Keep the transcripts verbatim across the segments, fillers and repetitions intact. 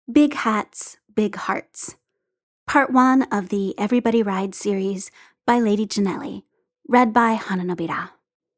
Big Hats, Big Hearts. Part one of the Everybody Rides series by Lady Janelli, read by Hana Nobira.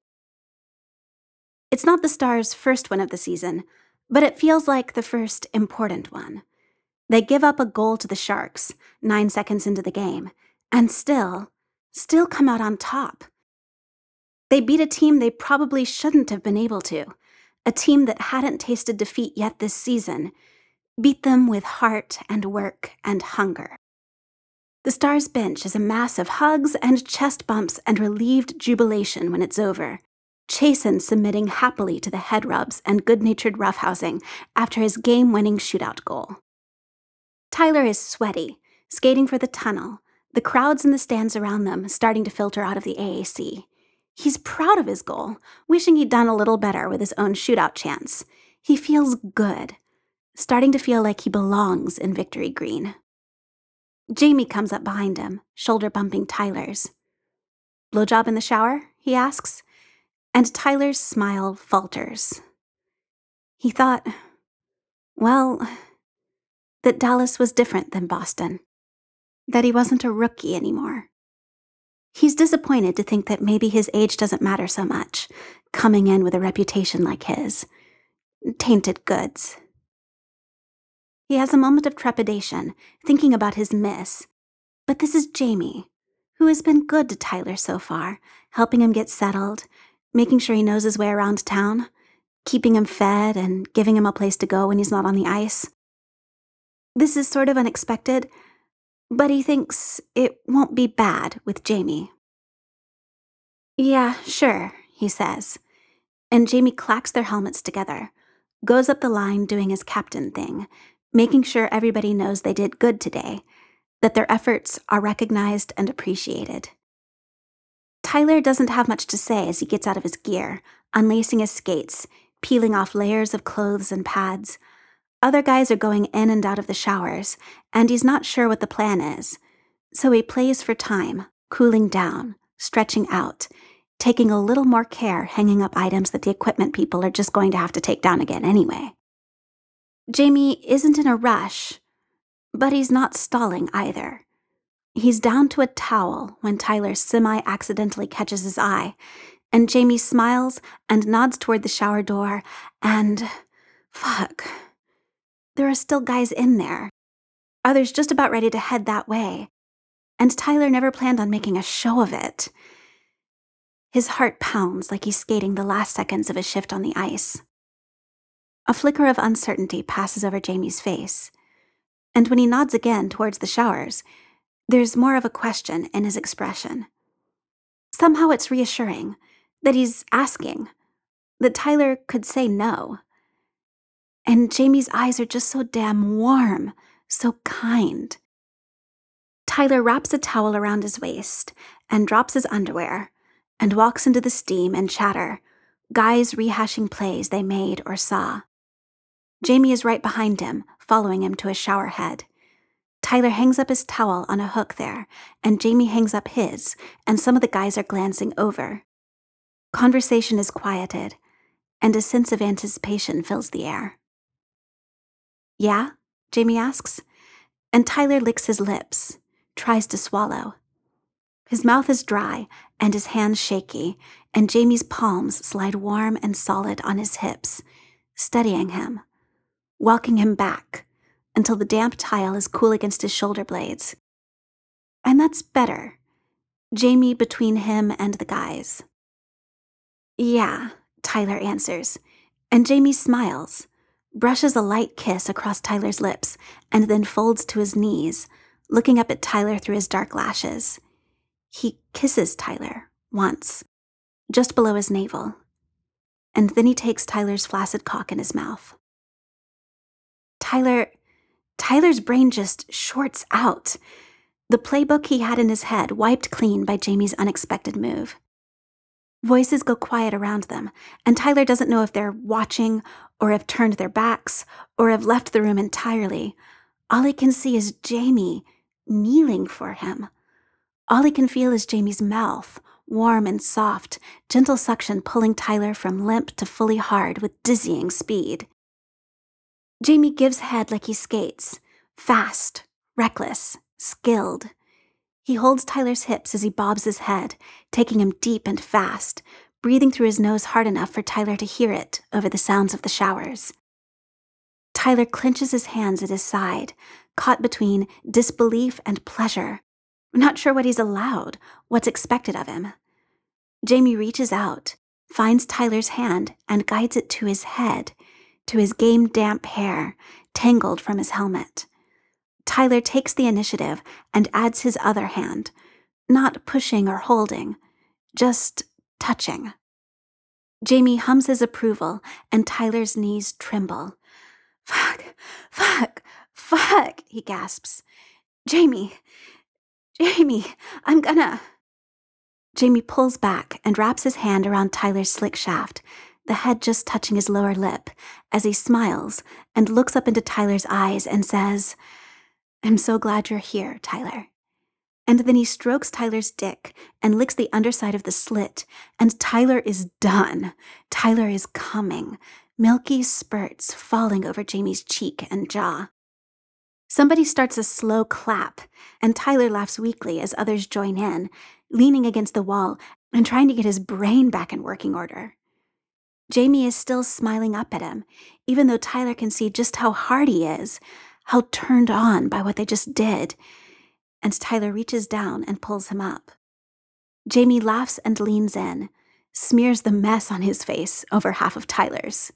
It's not the Stars' first win of the season, but it feels like the first important one. They give up a goal to the Sharks, nine seconds into the game, and still, still come out on top. They beat a team they probably shouldn't have been able to, a team that hadn't tasted defeat yet this season, beat them with heart and work and hunger. The Stars' bench is a mass of hugs and chest bumps and relieved jubilation when it's over. Chasen submitting happily to the head rubs and good-natured roughhousing after his game-winning shootout goal. Tyler is sweaty, skating for the tunnel, the crowds in the stands around them starting to filter out of the A A C. He's proud of his goal, wishing he'd done a little better with his own shootout chance. He feels good, starting to feel like he belongs in Victory Green. Jamie comes up behind him, shoulder bumping Tyler's. "Blowjob in the shower?" he asks, and Tyler's smile falters. He thought, well, that Dallas was different than Boston, that he wasn't a rookie anymore. He's disappointed to think that maybe his age doesn't matter so much, coming in with a reputation like his. Tainted goods. He has a moment of trepidation, thinking about his miss. But this is Jamie, who has been good to Tyler so far, helping him get settled, making sure he knows his way around town, keeping him fed and giving him a place to go when he's not on the ice. This is sort of unexpected, but he thinks it won't be bad with Jamie. "Yeah, sure," he says, and Jamie clacks their helmets together, goes up the line doing his captain thing, making sure everybody knows they did good today, that their efforts are recognized and appreciated. Tyler doesn't have much to say as he gets out of his gear, unlacing his skates, peeling off layers of clothes and pads. Other guys are going in and out of the showers, and he's not sure what the plan is. So he plays for time, cooling down, stretching out, taking a little more care hanging up items that the equipment people are just going to have to take down again anyway. Jamie isn't in a rush, but he's not stalling either. He's down to a towel when Tyler semi-accidentally catches his eye, and Jamie smiles and nods toward the shower door, and... fuck. There are still guys in there. Others just about ready to head that way, and Tyler never planned on making a show of it. His heart pounds like he's skating the last seconds of his shift on the ice. A flicker of uncertainty passes over Jamie's face, and when he nods again towards the showers, there's more of a question in his expression. Somehow it's reassuring that he's asking, that Tyler could say no. And Jamie's eyes are just so damn warm, so kind. Tyler wraps a towel around his waist and drops his underwear and walks into the steam and chatter, guys rehashing plays they made or saw. Jamie is right behind him, following him to his shower head. Tyler hangs up his towel on a hook there, and Jamie hangs up his, and some of the guys are glancing over. Conversation is quieted, and a sense of anticipation fills the air. "Yeah?" Jamie asks, and Tyler licks his lips, tries to swallow. His mouth is dry, and his hands shaky, and Jamie's palms slide warm and solid on his hips, steadying him, walking him back until the damp tile is cool against his shoulder blades. And that's better. Jamie between him and the guys. "Yeah," Tyler answers, and Jamie smiles, brushes a light kiss across Tyler's lips, and then folds to his knees, looking up at Tyler through his dark lashes. He kisses Tyler, once, just below his navel, and then he takes Tyler's flaccid cock in his mouth. Tyler, Tyler's brain just shorts out. The playbook he had in his head wiped clean by Jamie's unexpected move. Voices go quiet around them, and Tyler doesn't know if they're watching, or have turned their backs, or have left the room entirely. All he can see is Jamie kneeling for him. All he can feel is Jamie's mouth, warm and soft, gentle suction pulling Tyler from limp to fully hard with dizzying speed. Jamie gives head like he skates, fast, reckless, skilled. He holds Tyler's hips as he bobs his head, taking him deep and fast, breathing through his nose hard enough for Tyler to hear it over the sounds of the showers. Tyler clenches his hands at his side, caught between disbelief and pleasure, not sure what he's allowed, what's expected of him. Jamie reaches out, finds Tyler's hand, and guides it to his head, to his game-damp hair, tangled from his helmet. Tyler takes the initiative and adds his other hand, not pushing or holding, just touching. Jamie hums his approval, and Tyler's knees tremble. Fuck, fuck, fuck, he gasps. Jamie, Jamie, I'm gonna... Jamie pulls back and wraps his hand around Tyler's slick shaft, the head just touching his lower lip, as he smiles and looks up into Tyler's eyes and says, I'm so glad you're here, Tyler. And then he strokes Tyler's dick and licks the underside of the slit, and Tyler is done. Tyler is coming, milky spurts falling over Jamie's cheek and jaw. Somebody starts a slow clap, and Tyler laughs weakly as others join in, leaning against the wall and trying to get his brain back in working order. Jamie is still smiling up at him, even though Tyler can see just how hard he is, how turned on by what they just did, and Tyler reaches down and pulls him up. Jamie laughs and leans in, smears the mess on his face over half of Tyler's.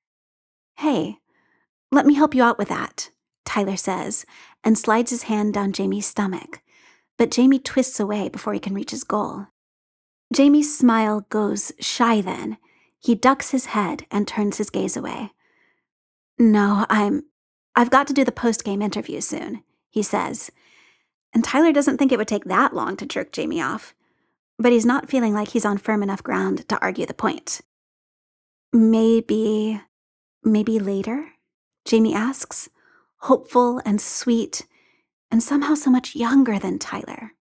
Hey, let me help you out with that, Tyler says, and slides his hand down Jamie's stomach, but Jamie twists away before he can reach his goal. Jamie's smile goes shy then. He ducks his head and turns his gaze away. No, I'm... I've got to do the post-game interview soon, he says. And Tyler doesn't think it would take that long to jerk Jamie off, but he's not feeling like he's on firm enough ground to argue the point. Maybe... maybe later? Jamie asks, hopeful and sweet, and somehow so much younger than Tyler.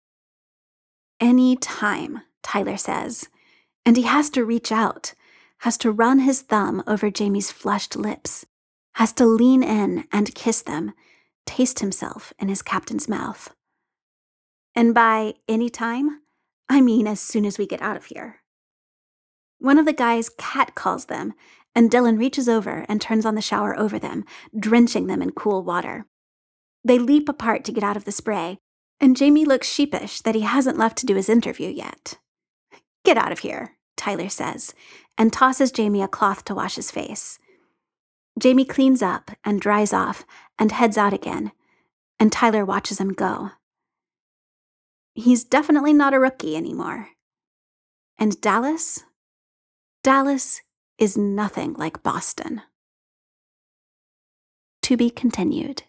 Any time, Tyler says, and he has to reach out, has to run his thumb over Jamie's flushed lips, has to lean in and kiss them, taste himself in his captain's mouth. And by any time, I mean as soon as we get out of here. One of the guys catcalls them, and Dylan reaches over and turns on the shower over them, drenching them in cool water. They leap apart to get out of the spray, and Jamie looks sheepish that he hasn't left to do his interview yet. Get out of here, Tyler says, and tosses Jamie a cloth to wash his face. Jamie cleans up and dries off and heads out again, and Tyler watches him go. He's definitely not a rookie anymore. And Dallas? Dallas is nothing like Boston. To be continued.